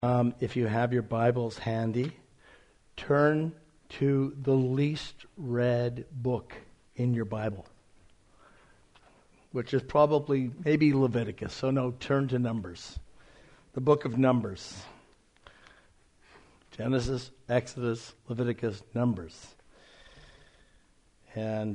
If you have your Bibles handy, turn to the least read book in your Bible, which is probably maybe Leviticus. So no, turn to Numbers. The book of Numbers. Genesis, Exodus, Leviticus, Numbers. And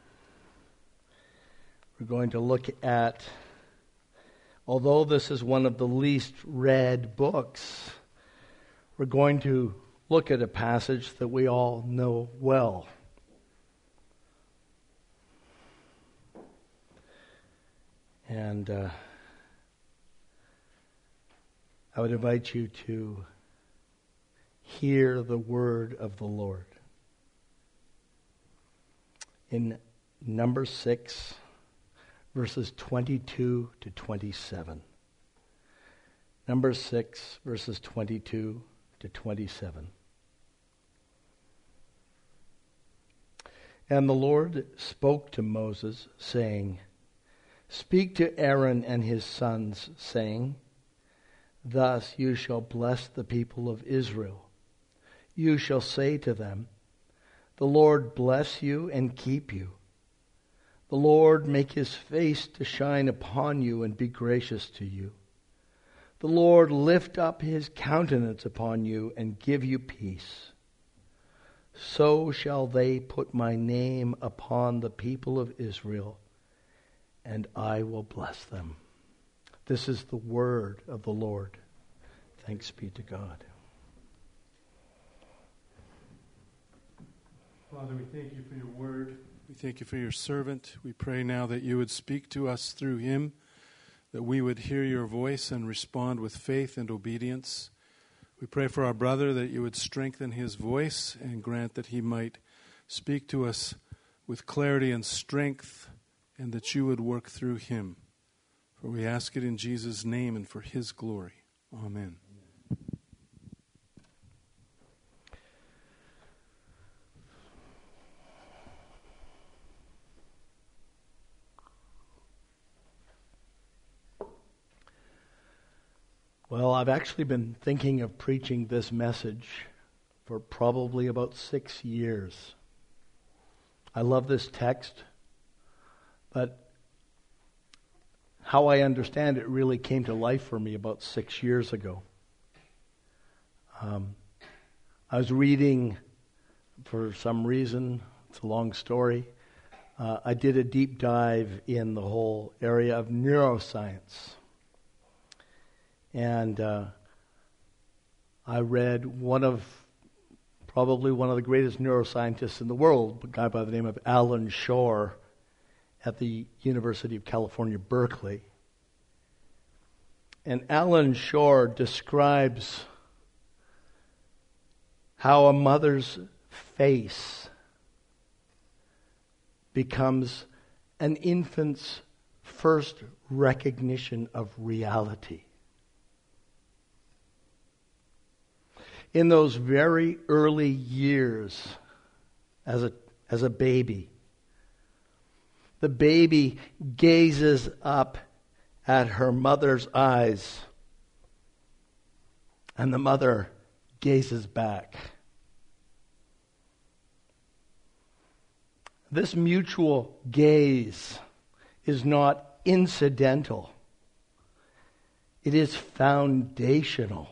we're going to look at, although this is one of the least read books, we're going to look at a passage that we all know well. And I would invite you to hear the word of the Lord. In Numbers 6, verses 22 to 27. Numbers 6, verses 22 to 27. And the Lord spoke to Moses, saying, "Speak to Aaron and his sons, saying, Thus you shall bless the people of Israel. You shall say to them, The Lord bless you and keep you. The Lord make his face to shine upon you and be gracious to you. The Lord lift up his countenance upon you and give you peace. So shall they put my name upon the people of Israel, and I will bless them." This is the word of the Lord. Thanks be to God. Father, we thank you for your word. We thank you for your servant. We pray now that you would speak to us through him, that we would hear your voice and respond with faith and obedience. We pray for our brother that you would strengthen his voice and grant that he might speak to us with clarity and strength, and that you would work through him. For we ask it in Jesus' name and for his glory. Amen. Well, I've actually been thinking of preaching this message for probably about 6 years. I love this text, but how I understand it really came to life for me about 6 years ago. I was reading, for some reason, it's a long story, I did a deep dive in the whole area of neuroscience. And I read probably one of the greatest neuroscientists in the world, a guy by the name of Alan Shore at the University of California, Berkeley. And Alan Shore describes how a mother's face becomes an infant's first recognition of reality. In those very early years as a baby, the baby gazes up at her mother's eyes, and the mother gazes back. This mutual gaze is not incidental. It is foundational.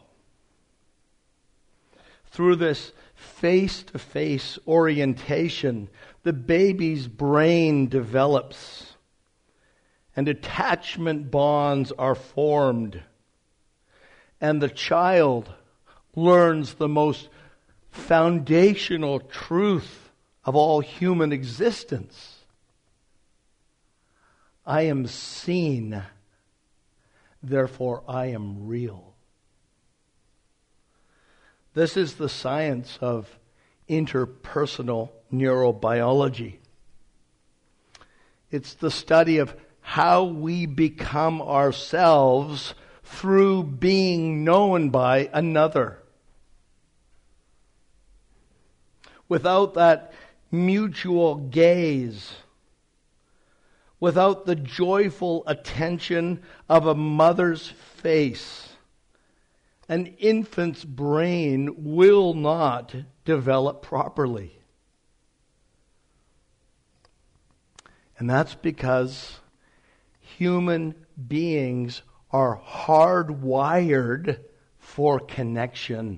Through this face-to-face orientation, the baby's brain develops and attachment bonds are formed. And the child learns the most foundational truth of all human existence. I am seen, therefore I am real. This is the science of interpersonal neurobiology. It's the study of how we become ourselves through being known by another. Without that mutual gaze, without the joyful attention of a mother's face, an infant's brain will not develop properly. And that's because human beings are hardwired for connection.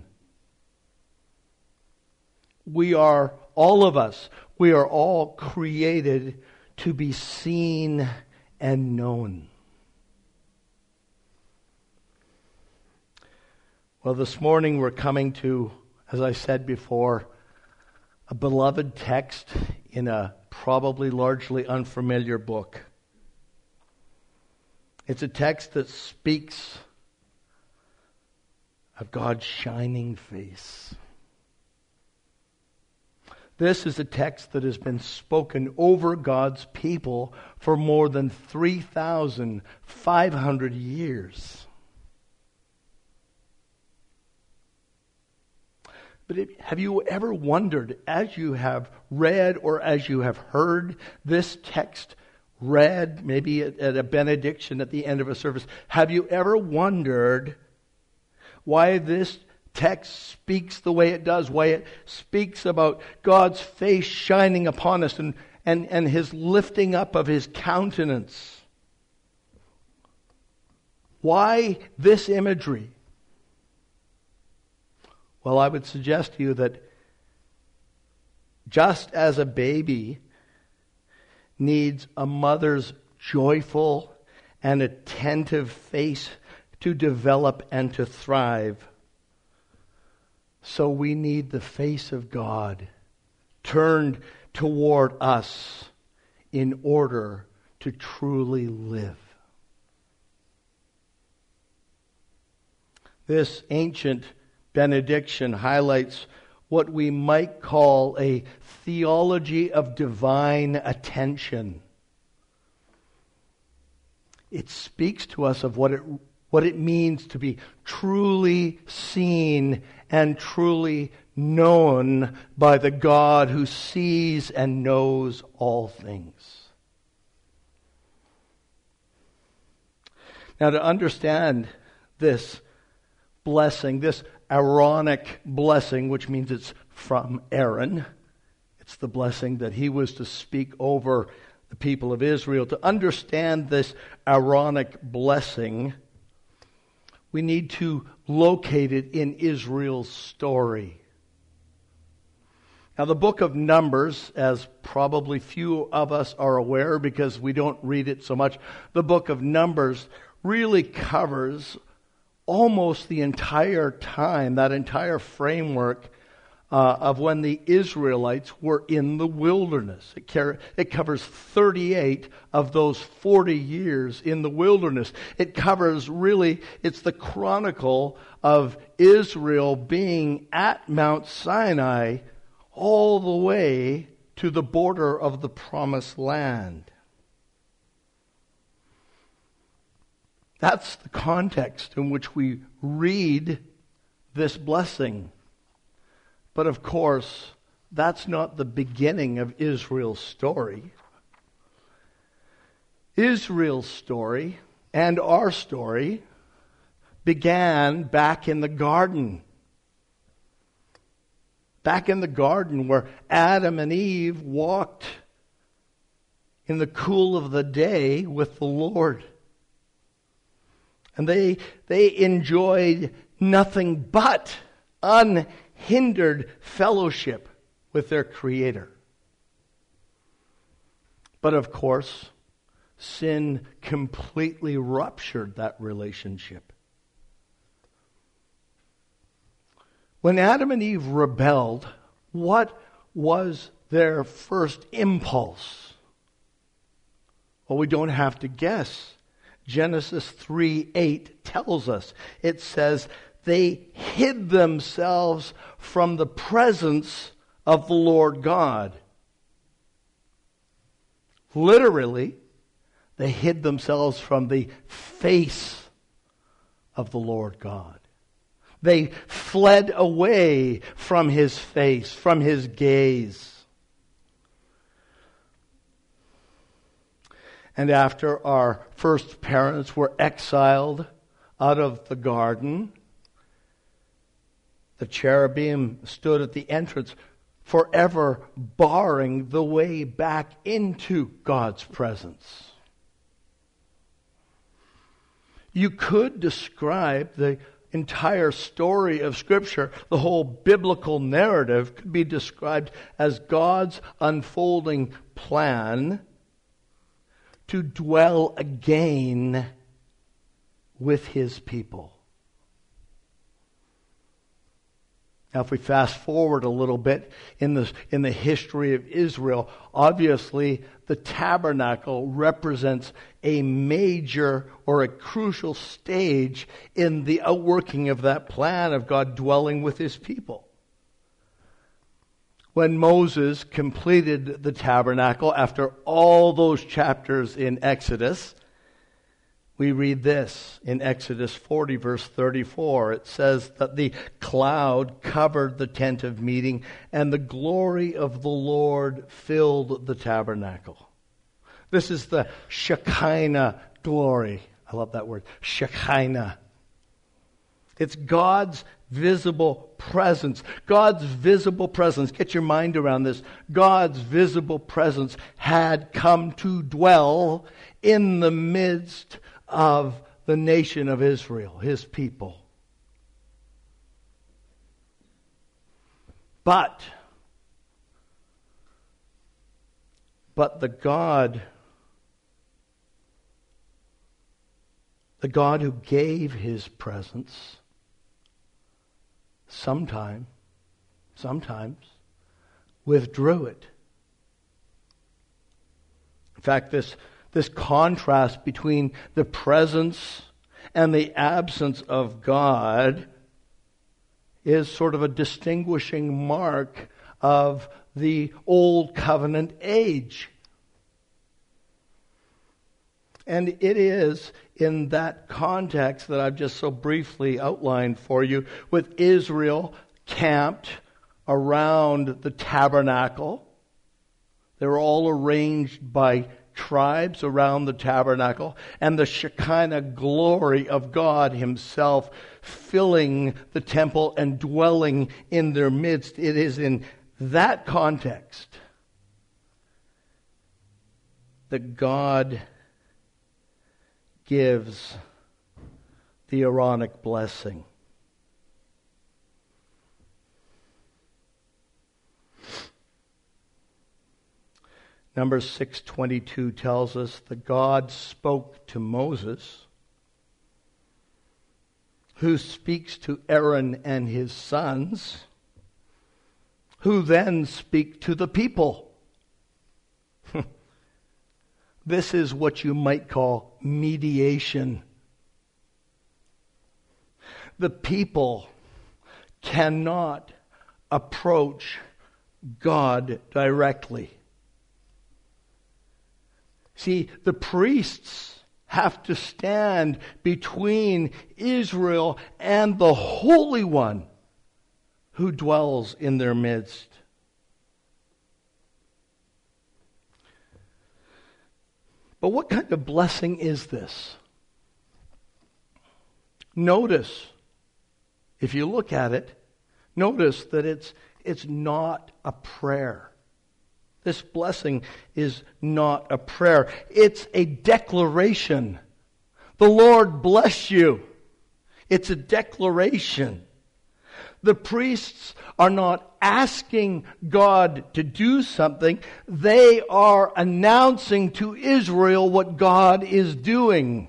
We are, all of us, we are all created to be seen and known. Well, this morning we're coming to, as I said before, a beloved text in a probably largely unfamiliar book. It's a text that speaks of God's shining face. This is a text that has been spoken over God's people for more than 3,500 years. But have you ever wondered, as you have read or as you have heard this text read, maybe at a benediction at the end of a service, have you ever wondered why this text speaks the way it does, why it speaks about God's face shining upon us and His lifting up of His countenance? Why this imagery? Well, I would suggest to you that just as a baby needs a mother's joyful and attentive face to develop and to thrive, so we need the face of God turned toward us in order to truly live. This ancient benediction highlights what we might call a theology of divine attention. It speaks to us of what it means to be truly seen and truly known by the God who sees and knows all things. Now, to understand this blessing, this Aaronic blessing, which means it's from Aaron. It's the blessing that he was to speak over the people of Israel. To understand this Aaronic blessing, we need to locate it in Israel's story. Now, the book of Numbers, as probably few of us are aware because we don't read it so much, the book of Numbers really covers almost the entire time, that entire framework of when the Israelites were in the wilderness. It covers 38 of those 40 years in the wilderness. It covers really, it's the chronicle of Israel being at Mount Sinai all the way to the border of the Promised Land. That's the context in which we read this blessing. But of course, that's not the beginning of Israel's story. Israel's story and our story began back in the garden. Back in the garden where Adam and Eve walked in the cool of the day with the Lord. And they enjoyed nothing but unhindered fellowship with their Creator. But of course, sin completely ruptured that relationship. When Adam and Eve rebelled, what was their first impulse? Well, we don't have to guess. Genesis 3:8 tells us. It says, they hid themselves from the presence of the Lord God. Literally, they hid themselves from the face of the Lord God. They fled away from His face, from His gaze. And after our first parents were exiled out of the garden, The cherubim stood at the entrance, forever barring the way back into God's presence. You could describe the entire story of Scripture, the whole biblical narrative, could be described as God's unfolding plan to dwell again with His people. Now, if we fast forward a little bit in the history of Israel, obviously the tabernacle represents a major or a crucial stage in the outworking of that plan of God dwelling with His people. When Moses completed the tabernacle after all those chapters in Exodus, we read this in Exodus 40, verse 34. It says that the cloud covered the tent of meeting, and the glory of the Lord filled the tabernacle. This is the Shekinah glory. I love that word, Shekinah. It's God's visible presence. God's visible presence. Get your mind around this. God's visible presence had come to dwell in the midst of the nation of Israel, His people. But the God who gave His presence sometimes withdrew it. In fact, this contrast between the presence and the absence of God is sort of a distinguishing mark of the Old Covenant age. And it is in that context that I've just so briefly outlined for you, with Israel camped around the tabernacle. They were all arranged by tribes around the tabernacle, and the Shekinah glory of God Himself filling the temple and dwelling in their midst. It is in that context that God gives the Aaronic blessing. Numbers 6:22 tells us that God spoke to Moses, who speaks to Aaron and his sons, who then speak to the people. This is what you might call mediation. The people cannot approach God directly. See, the priests have to stand between Israel and the Holy One who dwells in their midst. But what kind of blessing is this? Notice, if you look at it, notice that it's not a prayer. This blessing is not a prayer. It's a declaration. The Lord bless you. It's a declaration. The priests are not asking God to do something. They are announcing to Israel what God is doing.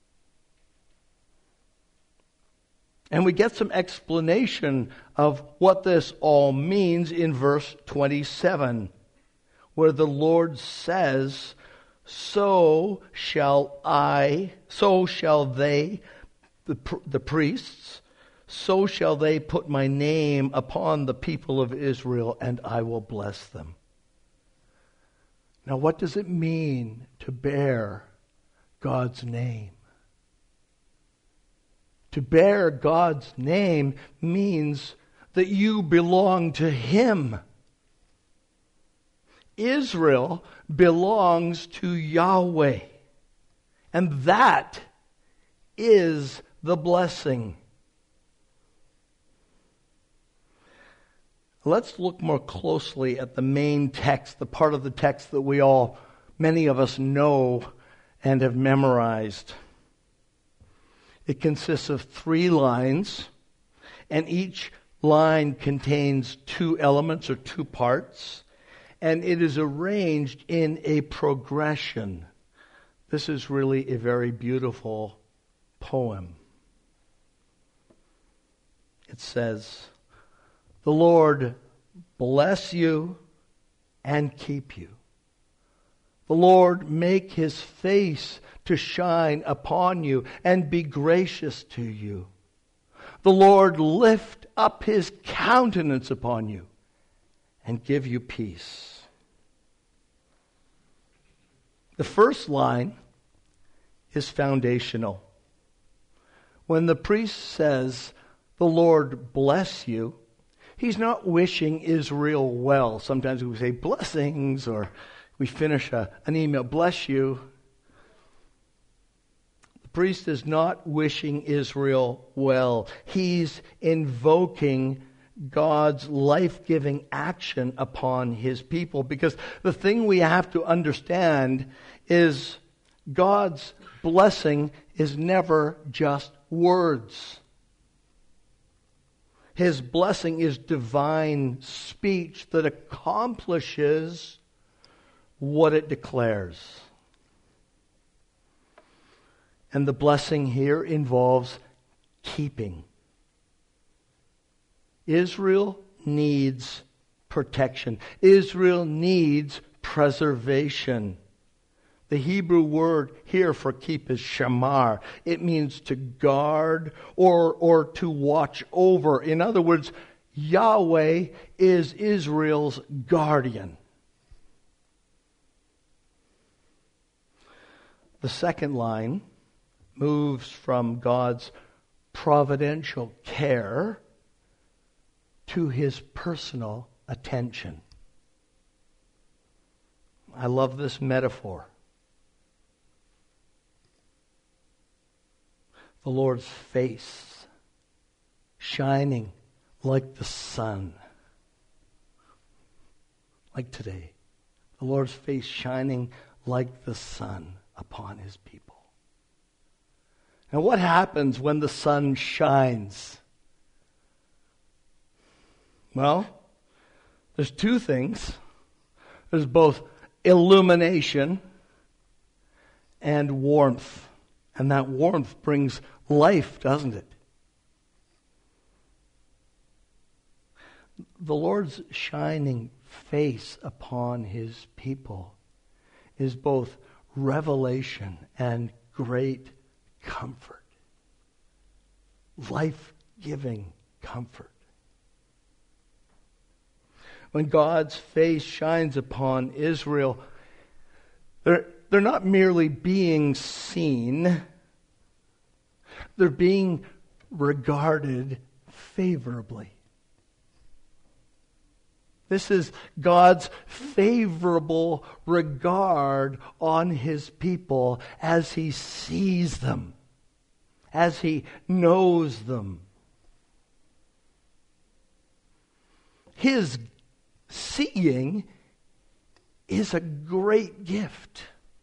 And we get some explanation of what this all means in verse 27. Where the Lord says, so shall they, the priests, so shall they put my name upon the people of Israel, and I will bless them. Now, what does it mean to bear God's name? To bear God's name means that you belong to Him. Israel belongs to Yahweh. And that is the blessing. Let's look more closely at the main text, the part of the text that many of us know and have memorized. It consists of 3 lines, and each line contains 2 elements or 2 parts, and it is arranged in a progression. This is really a very beautiful poem. It says, "The Lord bless you and keep you. The Lord make his face to shine upon you and be gracious to you. The Lord lift up his countenance upon you and give you peace." The first line is foundational. When the priest says, "The Lord bless you," he's not wishing Israel well. Sometimes we say blessings, or we finish an email, "Bless you." The priest is not wishing Israel well. He's invoking God's life-giving action upon his people. Because the thing we have to understand is God's blessing is never just words. His blessing is divine speech that accomplishes what it declares. And the blessing here involves keeping. Israel needs protection. Israel needs preservation. The Hebrew word here for keep is shamar. It means to guard or to watch over. In other words, Yahweh is Israel's guardian. The second line moves from God's providential care to his personal attention. I love this metaphor. The Lord's face shining like the sun. Like today. The Lord's face shining like the sun upon his people. Now, what happens when the sun shines? Well, there's 2 things. There's both illumination and warmth. And that warmth brings life, doesn't it? The Lord's shining face upon his people is both revelation and great comfort. Life-giving comfort. When God's face shines upon Israel, they're not merely being seen, they're being regarded favorably. This is God's favorable regard on his people as he sees them, as he knows them. His seeing is a great gift.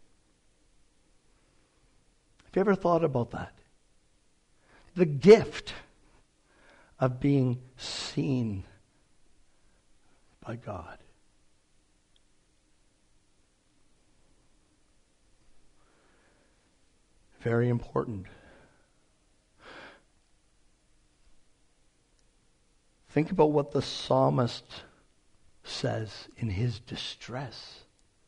Have you ever thought about that? The gift of being seen by God. Very important. Think about what the psalmist says in his distress.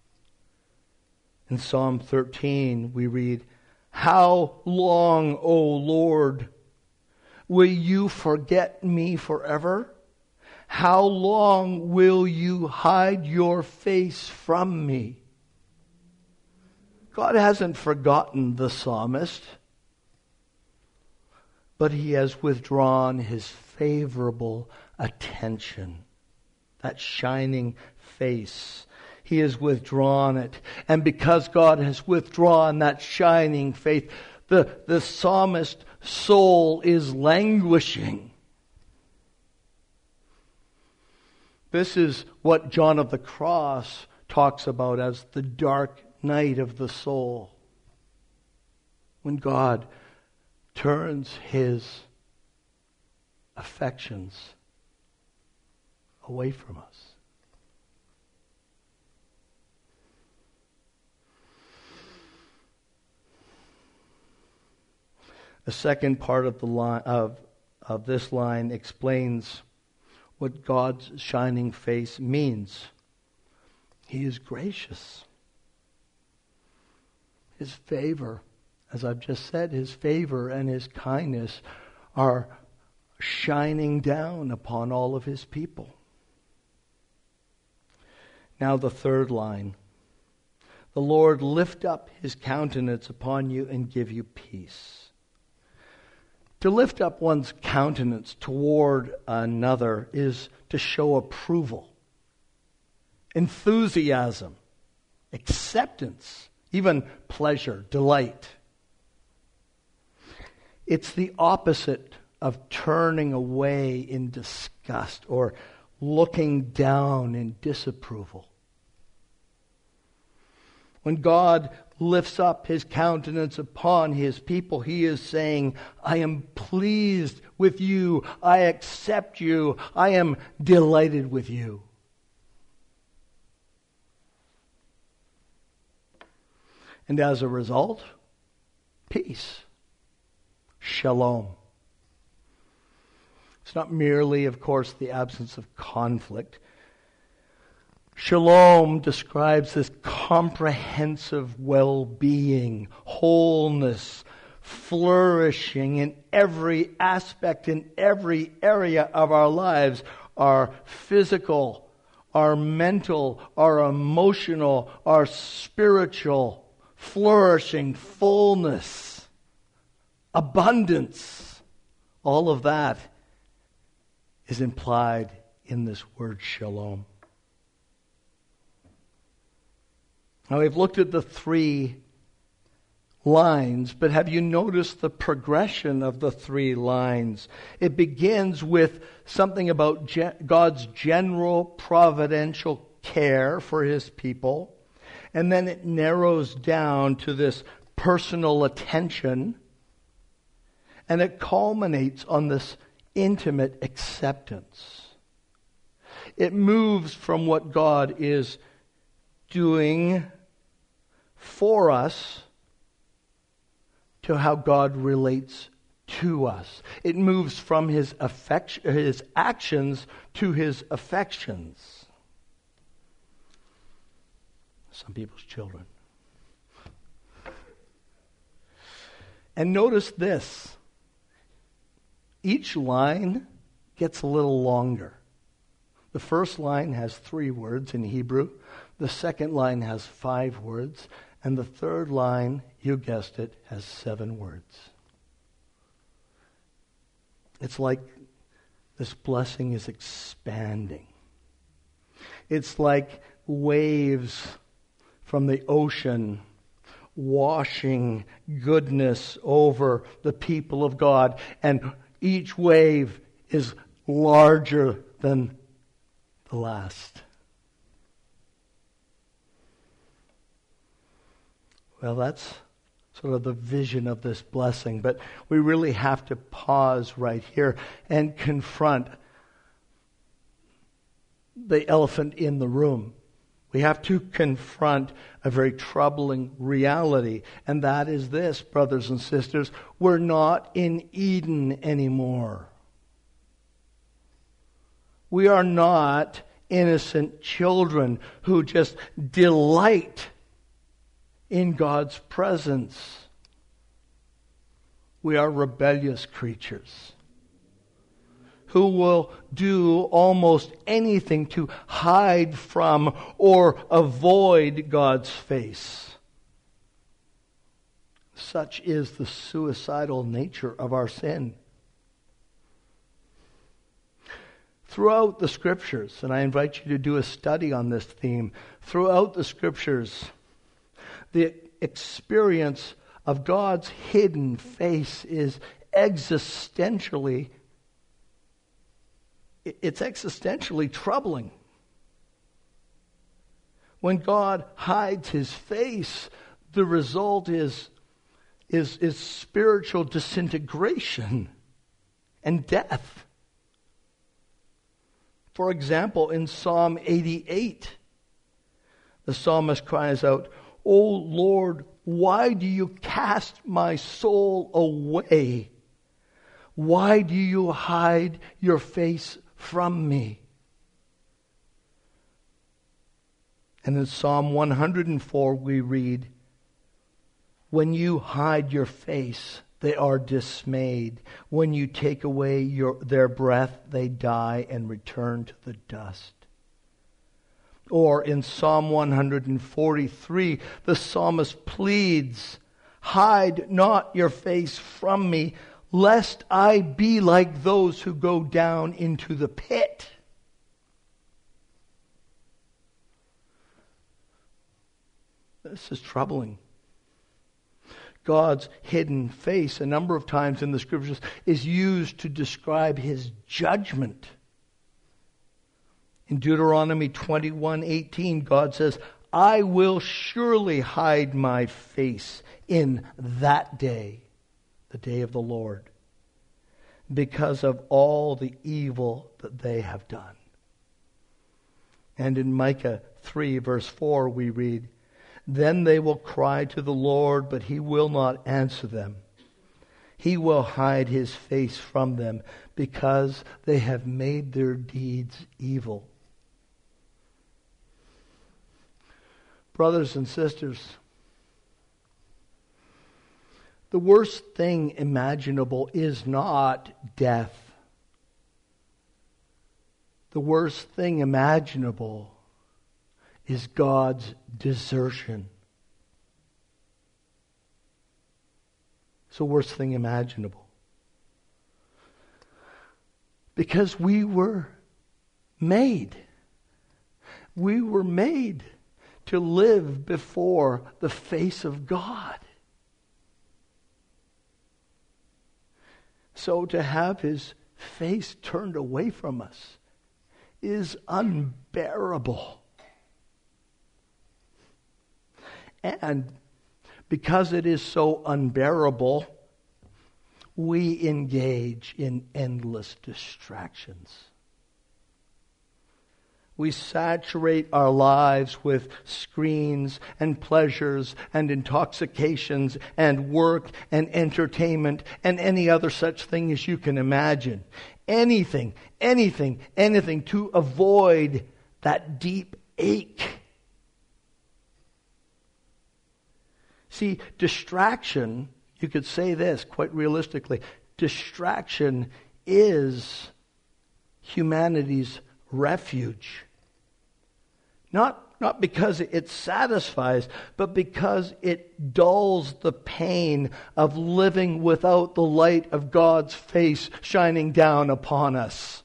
In Psalm 13, we read, "How long, O Lord, will you forget me forever? How long will you hide your face from me?" God hasn't forgotten the psalmist, but he has withdrawn his favorable attention. That shining face, he has withdrawn it. And because God has withdrawn that shining face, the psalmist's soul is languishing. This is what John of the Cross talks about as the dark night of the soul. When God turns his affections away from us. The second part of the line of this line explains what God's shining face means. He is gracious. His favor, as I've just said, his favor and his kindness are shining down upon all of his people. Now the third line. The Lord lift up his countenance upon you and give you peace. To lift up one's countenance toward another is to show approval, enthusiasm, acceptance, even pleasure, delight. It's the opposite of turning away in disgust or looking down in disapproval. When God lifts up his countenance upon his people, he is saying, I am pleased with you. I accept you. I am delighted with you. And as a result, peace. Shalom. It's not merely, of course, the absence of conflict. Shalom describes this comprehensive well-being, wholeness, flourishing in every aspect, in every area of our lives, our physical, our mental, our emotional, our spiritual, flourishing, fullness, abundance. All of that is implied in this word shalom. Now, we've looked at the three lines, but have you noticed the progression of the three lines? It begins with something about God's general providential care for his people, and then it narrows down to this personal attention, and it culminates on this intimate acceptance. It moves from what God is doing for us to how God relates to us. It moves from his actions to his affections. Some people's children. And notice this. Each line gets a little longer. The first line has 3 words in Hebrew. The second line has 5 words. And the third line, you guessed it, has 7 words. It's like this blessing is expanding. It's like waves from the ocean washing goodness over the people of God. And each wave is larger than the last. Well, that's sort of the vision of this blessing, but we really have to pause right here and confront the elephant in the room. We have to confront a very troubling reality, and that is this, brothers and sisters: we're not in Eden anymore. We are not innocent children who just delight in God's presence. We are rebellious creatures who will do almost anything to hide from or avoid God's face. Such is the suicidal nature of our sin. Throughout the Scriptures, and I invite you to do a study on this theme, throughout the Scriptures, the experience of God's hidden face is existentially troubling. When God hides his face, the result is spiritual disintegration and death. For example, in Psalm 88, the psalmist cries out, "O Lord, why do you cast my soul away? Why do you hide your face from me?" And in Psalm 104 we read, "When you hide your face, they are dismayed. When you take away their breath, they die and return to the dust." Or in Psalm 143, the psalmist pleads, "Hide not your face from me, lest I be like those who go down into the pit." This is troubling. God's hidden face, a number of times in the scriptures, is used to describe his judgment. In Deuteronomy 21:18, God says, "I will surely hide my face in that day, the day of the Lord, because of all the evil that they have done." And in Micah 3, verse 4, we read, "Then they will cry to the Lord, but he will not answer them. He will hide his face from them, because they have made their deeds evil." Brothers and sisters, the worst thing imaginable is not death. The worst thing imaginable is God's desertion. It's the worst thing imaginable. Because we were made. We were made to live before the face of God. So to have his face turned away from us is unbearable. And because it is so unbearable, we engage in endless distractions. We saturate our lives with screens and pleasures and intoxications and work and entertainment and any other such thing as you can imagine. Anything to avoid that deep ache. See, distraction, you could say this quite realistically, distraction is humanity's refuge. Not because it satisfies, but because it dulls the pain of living without the light of God's face shining down upon us.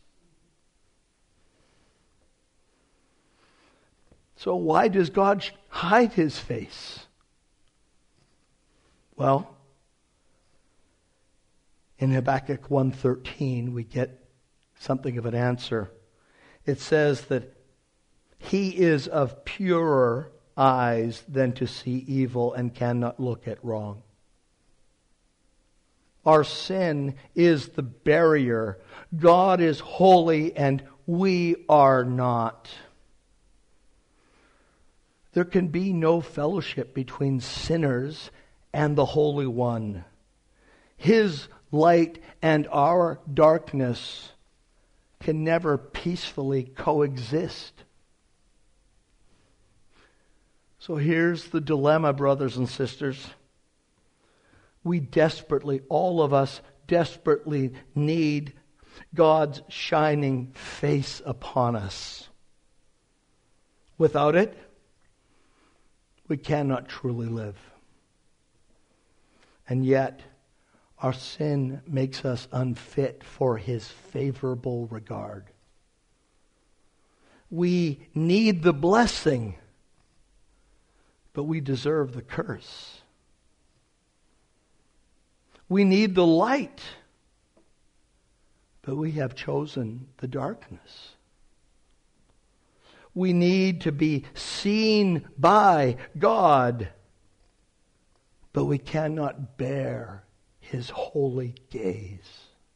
So why does God hide his face? Well, in Habakkuk 1:13, we get something of an answer. It says that he is of purer eyes than to see evil and cannot look at wrong. Our sin is the barrier. God is holy and we are not. There can be no fellowship between sinners and the Holy One. His light and our darkness can never peacefully coexist. So here's the dilemma, brothers and sisters. We desperately, all of us desperately need God's shining face upon us. Without it, we cannot truly live. And yet, our sin makes us unfit for his favorable regard. We need the blessing, but we deserve the curse. We need the light, but we have chosen the darkness. We need to be seen by God. But we cannot bear His holy gaze.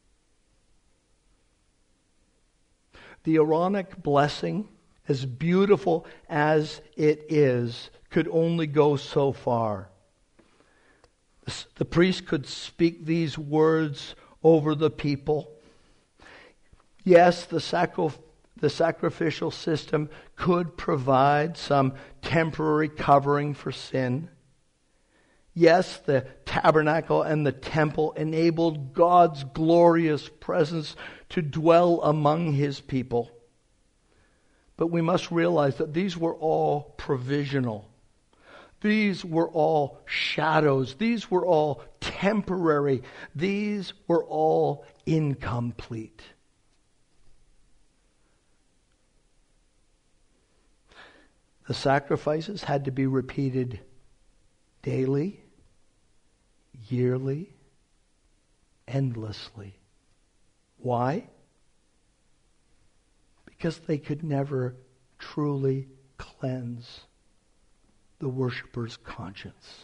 The Aaronic blessing, as beautiful as it is, could only go so far. The priest could speak these words over the people. Yes, the sacrificial system could provide some temporary covering for sin. Yes, the tabernacle and the temple enabled God's glorious presence to dwell among His people. But we must realize that these were all provisional. These were all shadows. These were all temporary. These were all incomplete. The sacrifices had to be repeated daily, yearly, endlessly. Why? Because they could never truly cleanse the worshiper's conscience.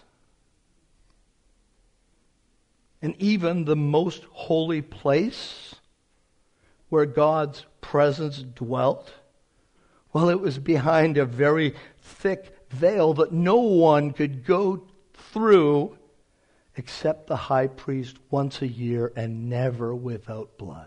And even the most holy place where God's presence dwelt, well, it was behind a very thick veil that no one could go through except the high priest once a year, and never without blood.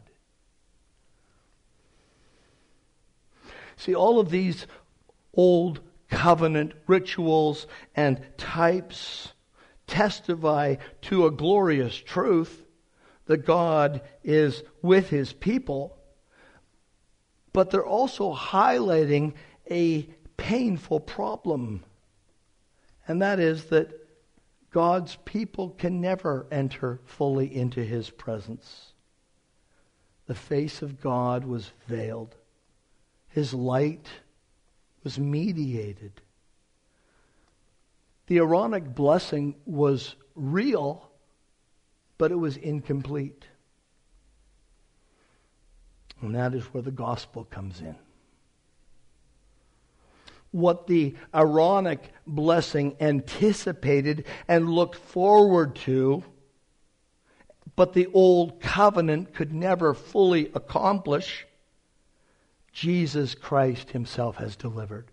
See, all of these old covenant rituals and types testify to a glorious truth that God is with His people, but they're also highlighting a painful problem, and that is that God's people can never enter fully into His presence. The face of God was veiled. His light was mediated. The Aaronic blessing was real, but it was incomplete. And that is where the gospel comes in. What the Aaronic blessing anticipated and looked forward to, but the old covenant could never fully accomplish, Jesus Christ Himself has delivered.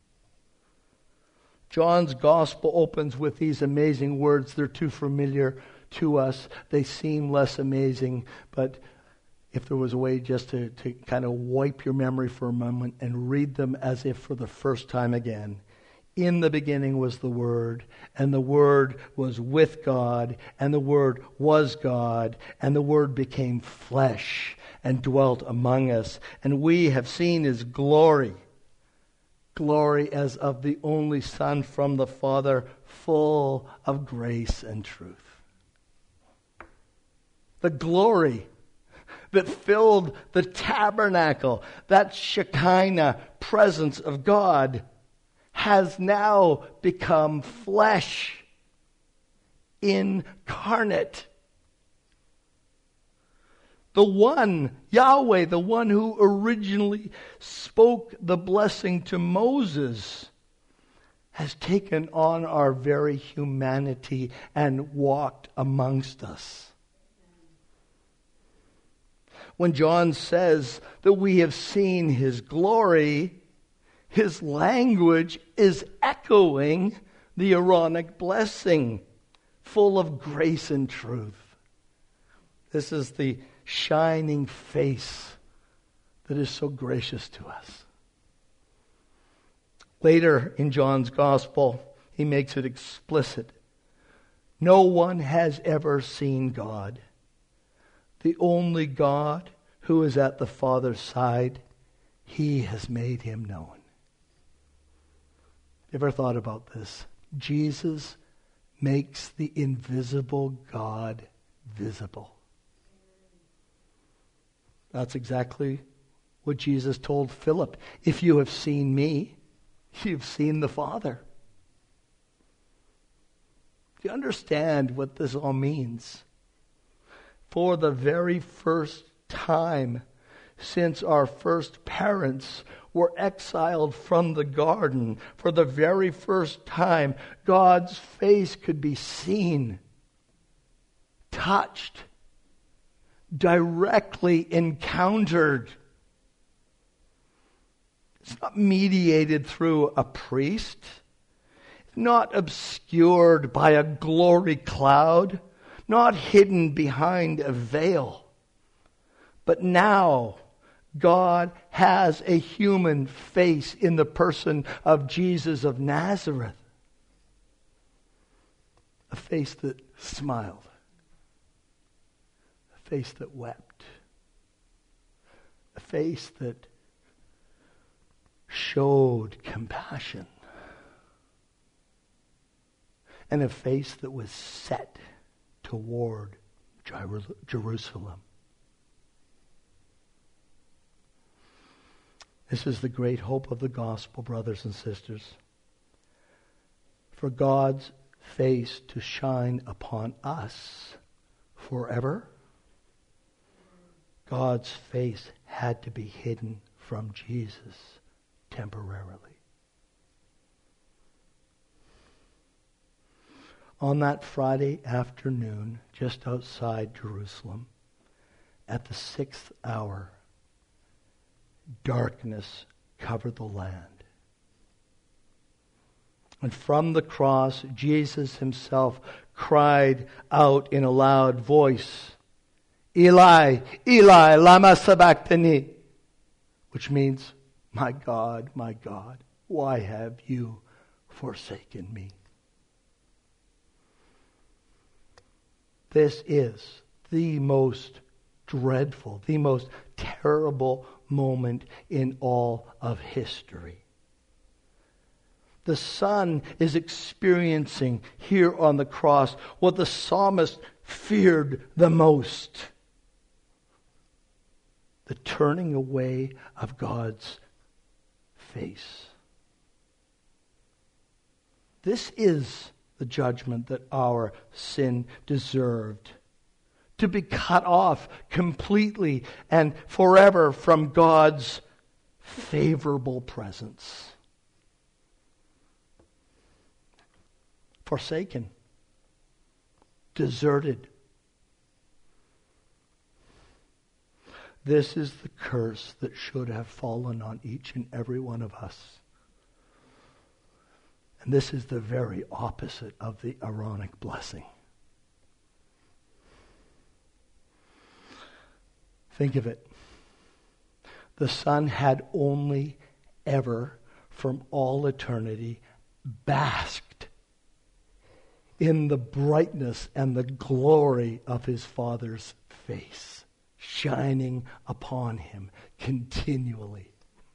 John's gospel opens with these amazing words. They're too familiar to us. They seem less amazing, but if there was a way just to kind of wipe your memory for a moment and read them as if for the first time again. In the beginning was the Word, and the Word was with God, and the Word was God, and the Word became flesh and dwelt among us, and we have seen His glory. Glory as of the only Son from the Father, full of grace and truth. The glory that filled the tabernacle, that Shekinah presence of God, has now become flesh, incarnate. The one, Yahweh, the one who originally spoke the blessing to Moses, has taken on our very humanity and walked amongst us. When John says that we have seen His glory, his language is echoing the Aaronic blessing, full of grace and truth. This is the shining face that is so gracious to us. Later in John's gospel, he makes it explicit. No one has ever seen God. The only God who is at the Father's side, He has made Him known. Ever thought about this? Jesus makes the invisible God visible. That's exactly what Jesus told Philip. If you have seen me, you've seen the Father. Do you understand what this all means? For the very first time since our first parents were exiled from the garden, for the very first time, God's face could be seen, touched, directly encountered. It's not mediated through a priest, not obscured by a glory cloud, not hidden behind a veil. But now, God has a human face in the person of Jesus of Nazareth. A face that smiled. A face that wept. A face that showed compassion. And a face that was set toward Jerusalem. This is the great hope of the gospel, brothers and sisters. For God's face to shine upon us forever, God's face had to be hidden from Jesus temporarily. On that Friday afternoon, just outside Jerusalem, at the 6th hour, darkness covered the land. And from the cross, Jesus himself cried out in a loud voice, Eli, Eli, lama sabachthani, which means, my God, why have you forsaken me? This is the most dreadful, the most terrible moment in all of history. The Son is experiencing here on the cross what the psalmist feared the most. The turning away of God's face. This is the judgment that our sin deserved. To be cut off completely and forever from God's favorable presence. Forsaken. Deserted. This is the curse that should have fallen on each and every one of us. And this is the very opposite of the Aaronic blessing. Think of it. The Son had only ever, from all eternity, basked in the brightness and the glory of his Father's face, shining upon him continually.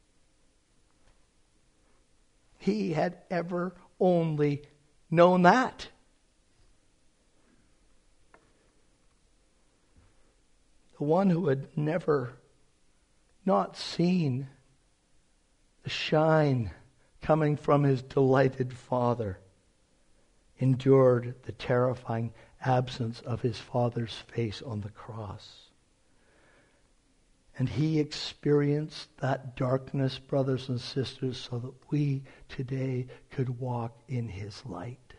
He had ever only known that. The one who had never not seen the shine coming from his delighted Father endured the terrifying absence of his Father's face on the cross. And he experienced that darkness, brothers and sisters, so that we today could walk in his light.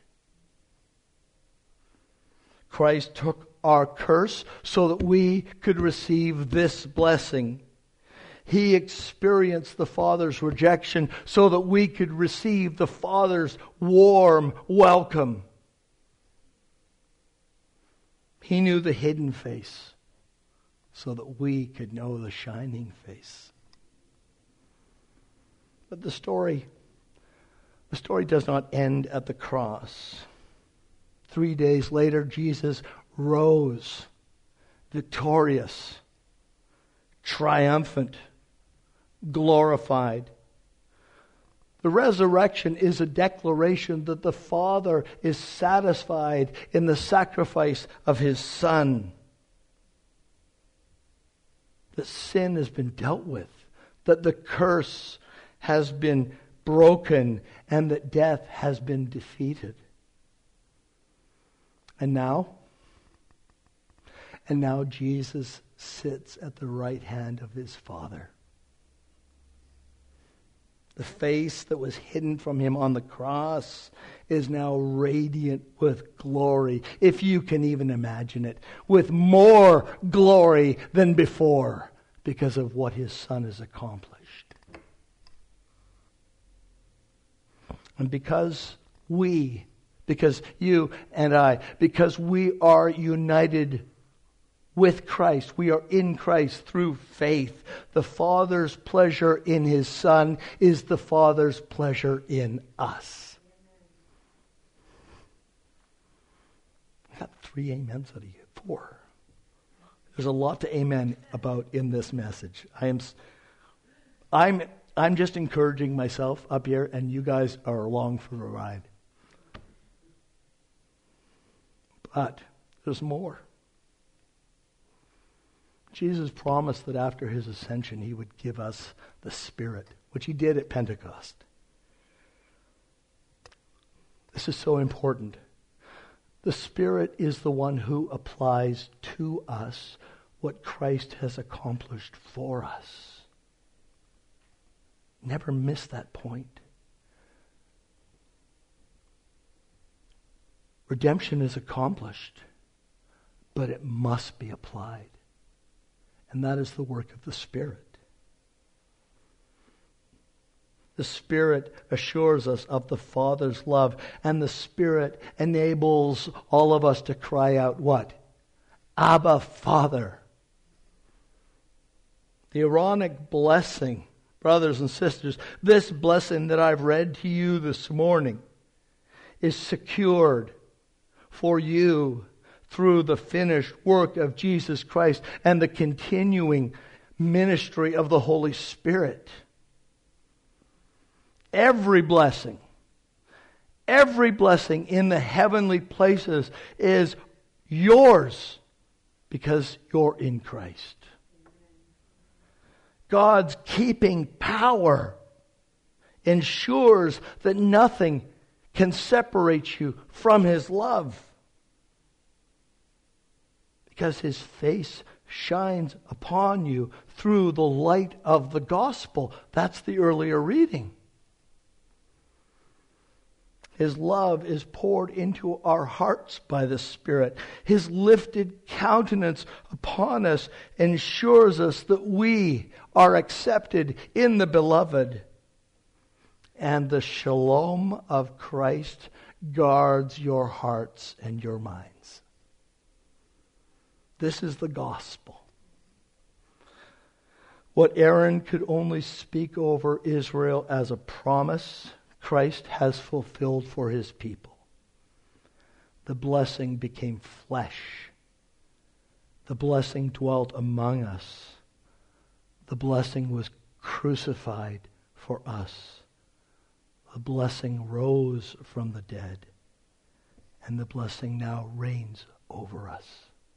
Christ took our curse so that we could receive this blessing. He experienced the Father's rejection so that we could receive the Father's warm welcome. He knew the hidden face so that we could know the shining face. But the story does not end at the cross. 3 days later, Jesus rose, victorious, triumphant, glorified. The resurrection is a declaration that the Father is satisfied in the sacrifice of his Son. That sin has been dealt with, that the curse has been broken, and that death has been defeated. And now Jesus sits at the right hand of his Father. The face that was hidden from him on the cross is now radiant with glory, if you can even imagine it, with more glory than before because of what his Son has accomplished. And because you and I, because we are united with Christ, we are in Christ through faith. The Father's pleasure in his Son is the Father's pleasure in us. I got 3 amens out of you. 4. There's a lot to amen about in this message. I'm just encouraging myself up here, and you guys are along for the ride. But there's more. Jesus promised that after his ascension, he would give us the Spirit, which he did at Pentecost. This is so important. The Spirit is the one who applies to us what Christ has accomplished for us. Never miss that point. Redemption is accomplished, but it must be applied. And that is the work of the Spirit. The Spirit assures us of the Father's love, and the Spirit enables all of us to cry out what? Abba, Father. The Aaronic blessing, brothers and sisters, this blessing that I've read to you this morning is secured for you through the finished work of Jesus Christ and the continuing ministry of the Holy Spirit. Every blessing in the heavenly places is yours because you're in Christ. God's keeping power ensures that nothing can separate you from his love, because his face shines upon you through the light of the gospel. That's the earlier reading. His love is poured into our hearts by the Spirit. His lifted countenance upon us ensures us that we are accepted in the Beloved. And the shalom of Christ guards your hearts and your minds. This is the gospel. What Aaron could only speak over Israel as a promise, Christ has fulfilled for his people. The blessing became flesh. The blessing dwelt among us. The blessing was crucified for us. The blessing rose from the dead. And the blessing now reigns over us.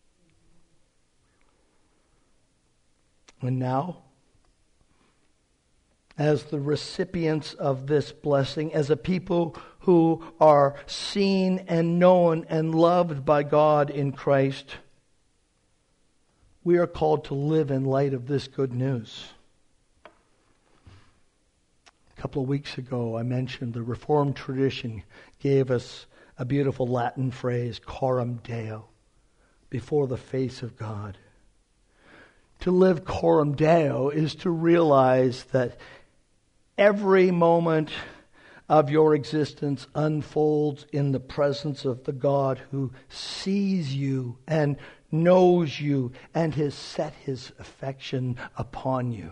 And now, as the recipients of this blessing, as a people who are seen and known and loved by God in Christ, we are called to live in light of this good news. A couple of weeks ago, I mentioned the Reformed tradition gave us a beautiful Latin phrase, coram Deo, before the face of God. To live coram Deo is to realize that every moment of your existence unfolds in the presence of the God who sees you and knows you and has set his affection upon you.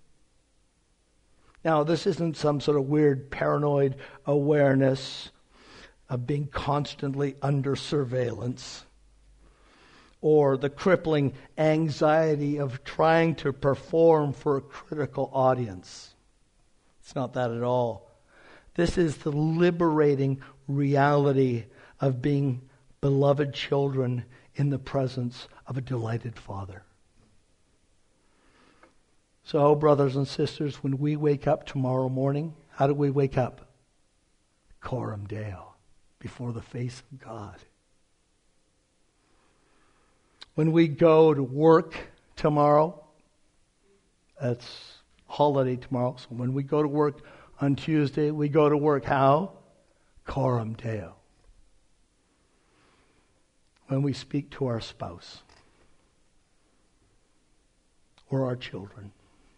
Now, this isn't some sort of weird paranoid awareness of being constantly under surveillance, or the crippling anxiety of trying to perform for a critical audience. It's not that at all. This is the liberating reality of being beloved children in the presence of a delighted Father. So, brothers and sisters, when we wake up tomorrow morning, how do we wake up? Coram Deo, before the face of God. When we go to work tomorrow, it's holiday tomorrow, so when we go to work On Tuesday, we go to work. How? Coram Deo. When we speak to our spouse or our children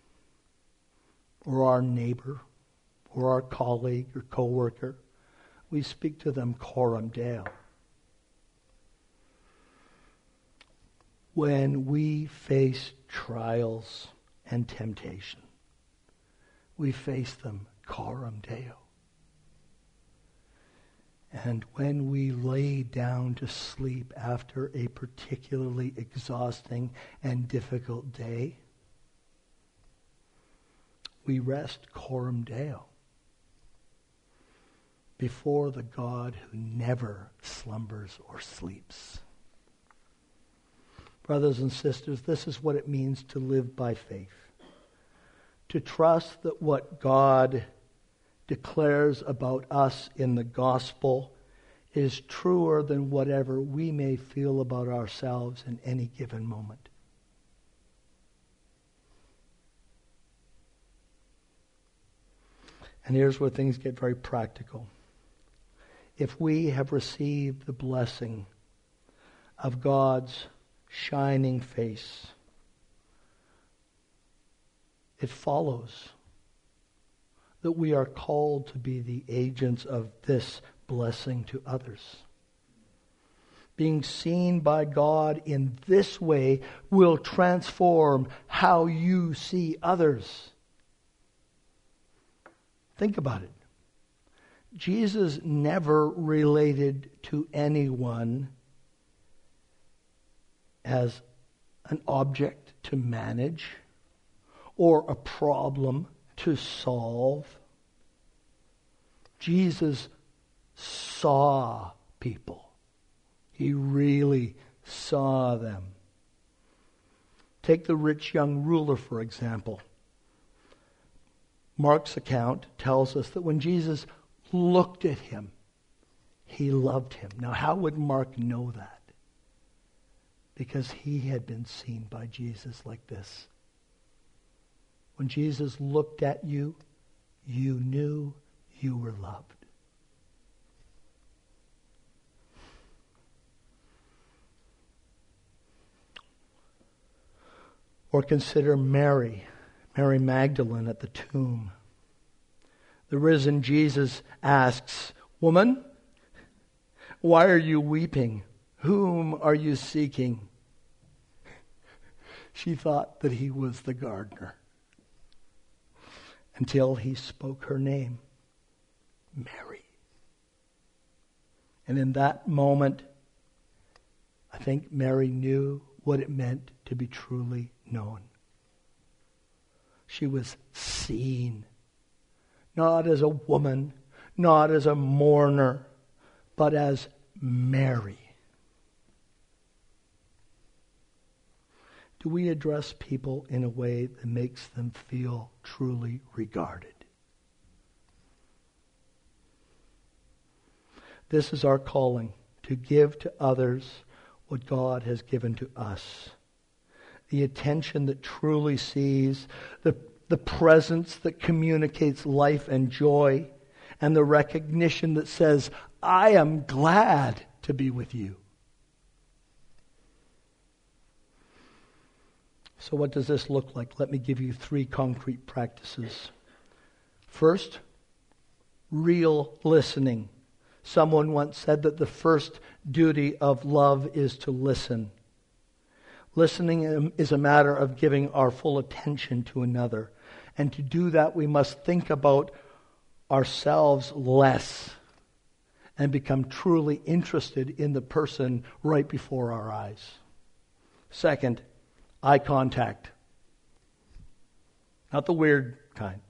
or our neighbor or our colleague or coworker, we speak to them Coram Deo. When we face trials and temptation, we face them Coram Deo. And when we lay down to sleep after a particularly exhausting and difficult day, we rest Coram Deo before the God who never slumbers or sleeps. Brothers and sisters, this is what it means to live by faith. To trust that what God declares about us in the gospel is truer than whatever we may feel about ourselves in any given moment. And here's where things get very practical. If we have received the blessing of God's shining face, it follows that we are called to be the agents of this blessing to others. Being seen by God in this way will transform how you see others. Think about it. Jesus never related to anyone as an object to manage or a problem to solve. Jesus saw people. He really saw them. Take the rich young ruler, for example. Mark's account tells us that when Jesus looked at him, he loved him. Now, how would Mark know that? Because he had been seen by Jesus like this. When Jesus looked at you, you knew you were loved. Or consider Mary Magdalene at the tomb. The risen Jesus asks, "Woman, why are you weeping? Whom are you seeking?" She thought that he was the gardener until he spoke her name, Mary. And in that moment, I think Mary knew what it meant to be truly known. She was seen, not as a woman, not as a mourner, but as Mary. Do we address people in a way that makes them feel truly regarded? This is our calling, to give to others what God has given to us. The attention that truly sees, the presence that communicates life and joy, and the recognition that says, "I am glad to be with you." So what does this look like? Let me give you 3 concrete practices. First, real listening. Someone once said that the first duty of love is to listen. Listening is a matter of giving our full attention to another. And to do that, we must think about ourselves less and become truly interested in the person right before our eyes. Second, eye contact. Not the weird kind.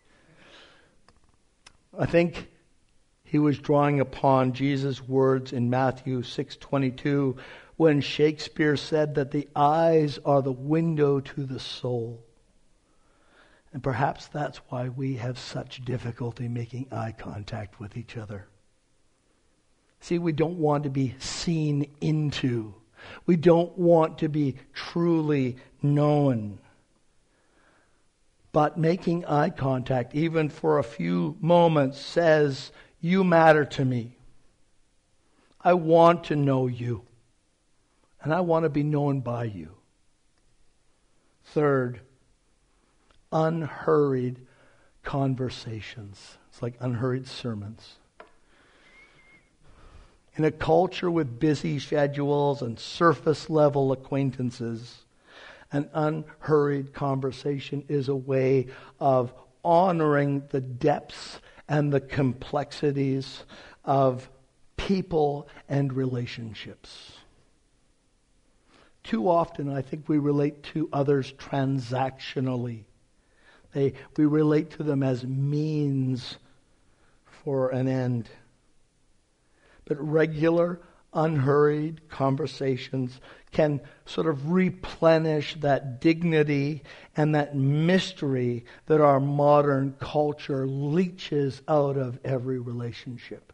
I think he was drawing upon Jesus' words in Matthew 6:22 when Shakespeare said that the eyes are the window to the soul. And perhaps that's why we have such difficulty making eye contact with each other. See, we don't want to be seen into. We don't want to be truly known. but making eye contact, even for a few moments, says, you matter to me. I want to know you. And I want to be known by you. Third, unhurried conversations. It's like unhurried sermons. In a culture with busy schedules and surface-level acquaintances, an unhurried conversation is a way of honoring the depths and the complexities of people and relationships. Too often, I think we relate to others transactionally. We relate to them as means for an end. But regular, unhurried conversations can sort of replenish that dignity and that mystery that our modern culture leaches out of every relationship.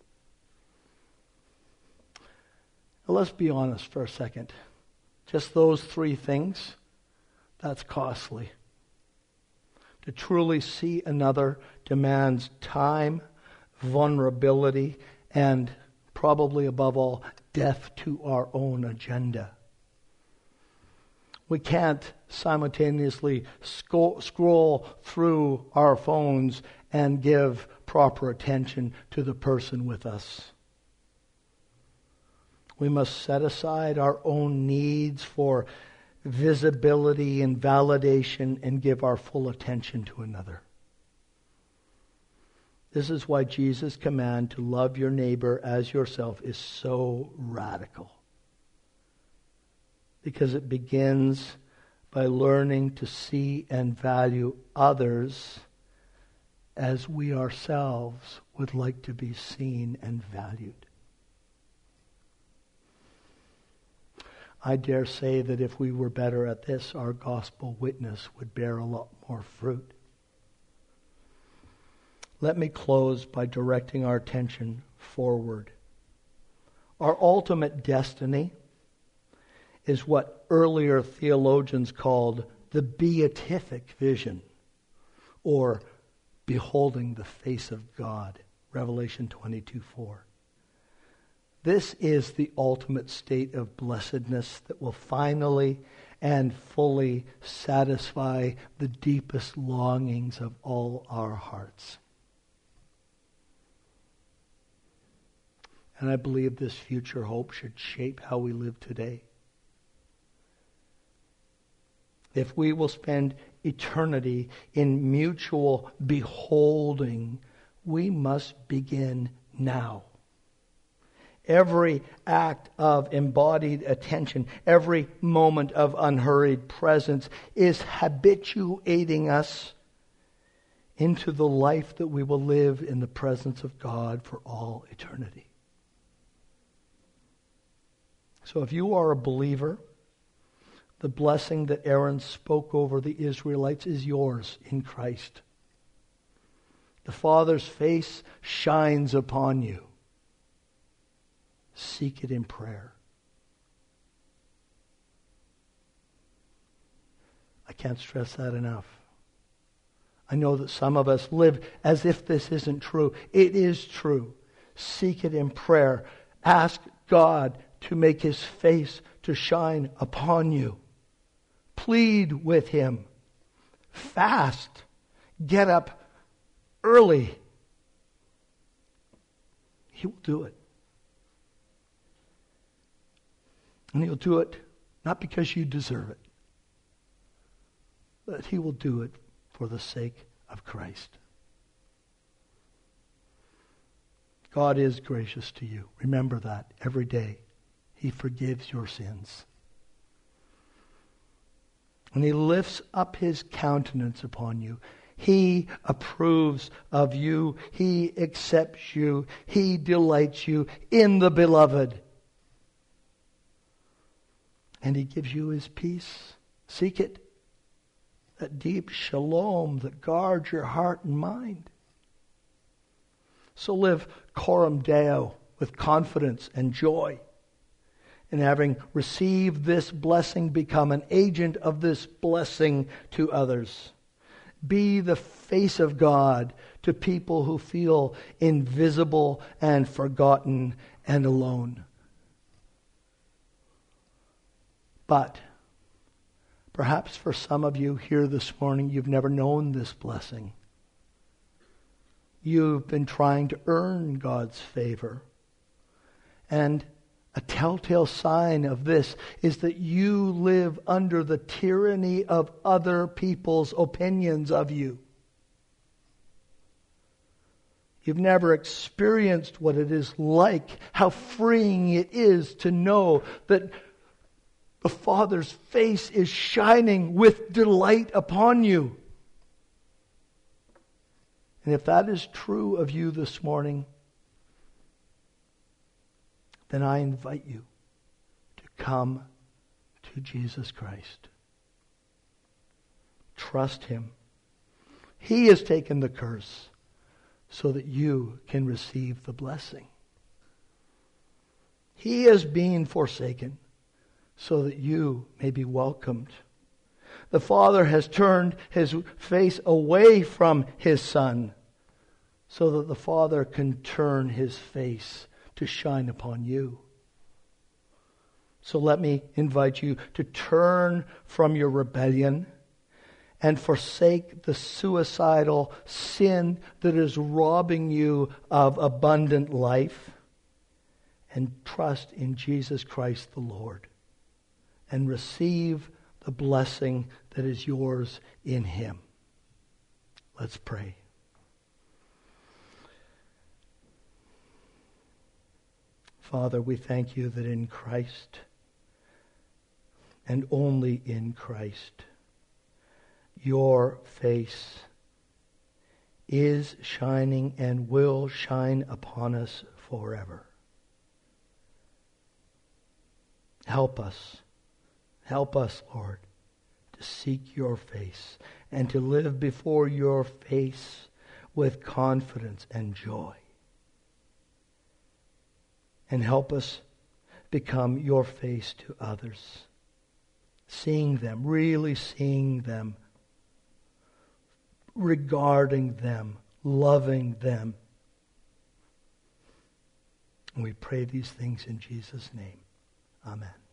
Now, let's be honest for a second. Just those three things, that's costly. To truly see another demands time, vulnerability, and probably above all, death to our own agenda. We can't simultaneously scroll through our phones and give proper attention to the person with us. We must set aside our own needs for visibility and validation and give our full attention to another. This is why Jesus' command to love your neighbor as yourself is so radical. Because it begins by learning to see and value others as we ourselves would like to be seen and valued. I dare say that if we were better at this, our gospel witness would bear a lot more fruit. Let me close by directing our attention forward. Our ultimate destiny is what earlier theologians called the beatific vision, or beholding the face of God, Revelation 22:4. This is the ultimate state of blessedness that will finally and fully satisfy the deepest longings of all our hearts. And I believe this future hope should shape how we live today. If we will spend eternity in mutual beholding, we must begin now. Every act of embodied attention, every moment of unhurried presence is habituating us into the life that we will live in the presence of God for all eternity. So if you are a believer, the blessing that Aaron spoke over the Israelites is yours in Christ. The Father's face shines upon you. Seek it in prayer. I can't stress that enough. I know that some of us live as if this isn't true. It is true. Seek it in prayer. Ask God to make His face to shine upon you. Plead with Him. Fast. Get up early. He will do it. And He'll do it not because you deserve it, but He will do it for the sake of Christ. God is gracious to you. Remember that every day. He forgives your sins. And He lifts up His countenance upon you. He approves of you. He accepts you. He delights you in the beloved. And He gives you His peace. Seek it. That deep shalom that guards your heart and mind. So live coram Deo with confidence and joy. And having received this blessing, become an agent of this blessing to others. Be the face of God to people who feel invisible and forgotten and alone. But perhaps for some of you here this morning, you've never known this blessing. You've been trying to earn God's favor. And a telltale sign of this is that you live under the tyranny of other people's opinions of you. You've never experienced what it is like, how freeing it is to know that the Father's face is shining with delight upon you. And if that is true of you this morning, then I invite you to come to Jesus Christ. Trust Him. He has taken the curse so that you can receive the blessing. He has been forsaken so that you may be welcomed. The Father has turned His face away from His Son so that the Father can turn His face to shine upon you. So let me invite you to turn from your rebellion and forsake the suicidal sin that is robbing you of abundant life, and trust in Jesus Christ the Lord and receive the blessing that is yours in Him. Let's pray. Father, we thank you that in Christ, and only in Christ, your face is shining and will shine upon us forever. Help us, Lord, to seek your face and to live before your face with confidence and joy. And help us become your face to others. Seeing them, really seeing them, regarding them, loving them. And we pray these things in Jesus' name. Amen.